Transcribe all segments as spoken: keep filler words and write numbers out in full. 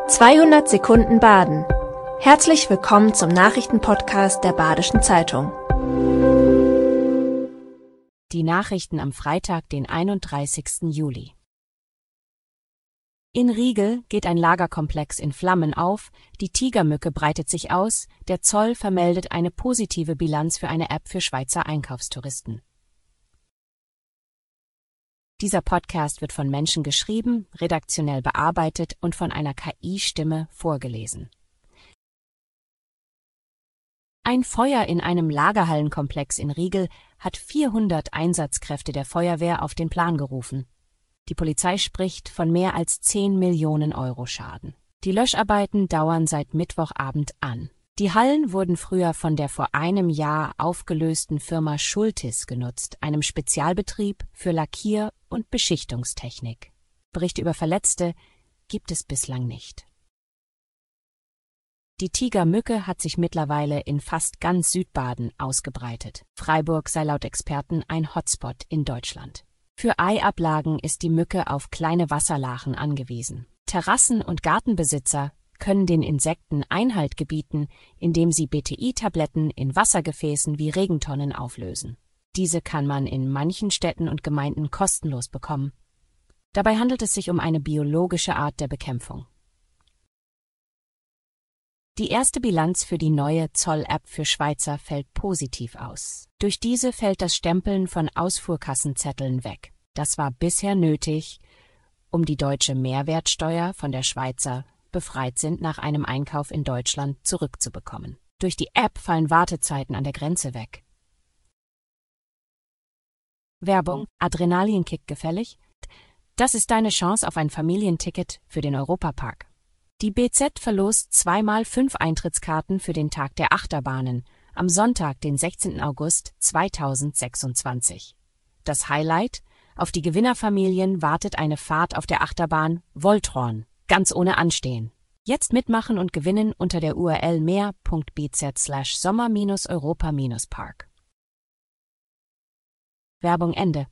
zweihundert Sekunden Baden. Herzlich willkommen zum Nachrichtenpodcast der Badischen Zeitung. Die Nachrichten am Freitag, den einunddreißigsten Juli. In Riegel geht ein Lagerkomplex in Flammen auf, die Tigermücke breitet sich aus, der Zoll vermeldet eine positive Bilanz für eine App für Schweizer Einkaufstouristen. Dieser Podcast wird von Menschen geschrieben, redaktionell bearbeitet und von einer K I-Stimme vorgelesen. Ein Feuer in einem Lagerhallenkomplex in Riegel hat vierhundert Einsatzkräfte der Feuerwehr auf den Plan gerufen. Die Polizei spricht von mehr als zehn Millionen Euro Schaden. Die Löscharbeiten dauern seit Mittwochabend an. Die Hallen wurden früher von der vor einem Jahr aufgelösten Firma Schultis genutzt, einem Spezialbetrieb für Lackier- und Beschichtungstechnik. Berichte über Verletzte gibt es bislang nicht. Die Tigermücke hat sich mittlerweile in fast ganz Südbaden ausgebreitet. Freiburg sei laut Experten ein Hotspot in Deutschland. Für Eiablagen ist die Mücke auf kleine Wasserlachen angewiesen. Terrassen- und Gartenbesitzer können den Insekten Einhalt gebieten, indem sie B T I-Tabletten in Wassergefäßen wie Regentonnen auflösen. Diese kann man in manchen Städten und Gemeinden kostenlos bekommen. Dabei handelt es sich um eine biologische Art der Bekämpfung. Die erste Bilanz für die neue Zoll-App für Schweizer fällt positiv aus. Durch diese fällt das Stempeln von Ausfuhrkassenzetteln weg. Das war bisher nötig, um die deutsche Mehrwertsteuer von der Schweizer befreit sind, nach einem Einkauf in Deutschland zurückzubekommen. Durch die App fallen Wartezeiten an der Grenze weg. Werbung. Adrenalinkick gefällig? Das ist deine Chance auf ein Familienticket für den Europapark. Die B Z verlost zweimal fünf Eintrittskarten für den Tag der Achterbahnen am Sonntag, den sechzehnten August zweitausendsechsundzwanzig. Das Highlight: Auf die Gewinnerfamilien wartet eine Fahrt auf der Achterbahn Voltron, ganz ohne Anstehen. Jetzt mitmachen und gewinnen unter der U R L mehr punkt b z slash sommer europa park. Werbung Ende.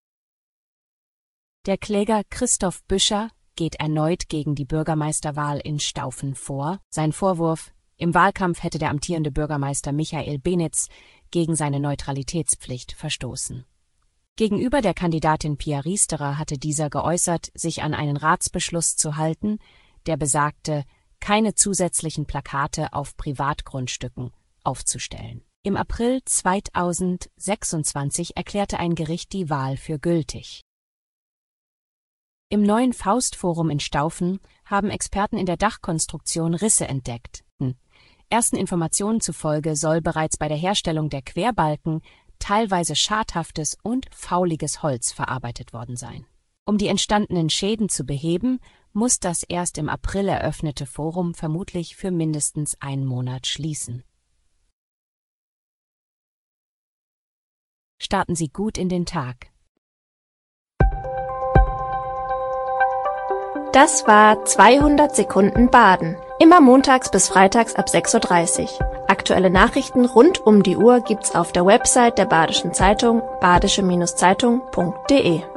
Der Kläger Christoph Büscher geht erneut gegen die Bürgermeisterwahl in Staufen vor. Sein Vorwurf: Im Wahlkampf hätte der amtierende Bürgermeister Michael Benitz gegen seine Neutralitätspflicht verstoßen. Gegenüber der Kandidatin Pia Riesterer hatte dieser geäußert, sich an einen Ratsbeschluss zu halten, der besagte, keine zusätzlichen Plakate auf Privatgrundstücken aufzustellen. Im April zweitausendsechsundzwanzig erklärte ein Gericht die Wahl für gültig. Im neuen Faustforum in Staufen haben Experten in der Dachkonstruktion Risse entdeckt. Ersten Informationen zufolge soll bereits bei der Herstellung der Querbalken teilweise schadhaftes und fauliges Holz verarbeitet worden sein. Um die entstandenen Schäden zu beheben, muss das erst im April eröffnete Forum vermutlich für mindestens einen Monat schließen. Starten Sie gut in den Tag. Das war zweihundert Sekunden Baden. Immer montags bis freitags ab sechs Uhr dreißig. Aktuelle Nachrichten rund um die Uhr gibt's auf der Website der Badischen Zeitung badische Zeitung punkt de.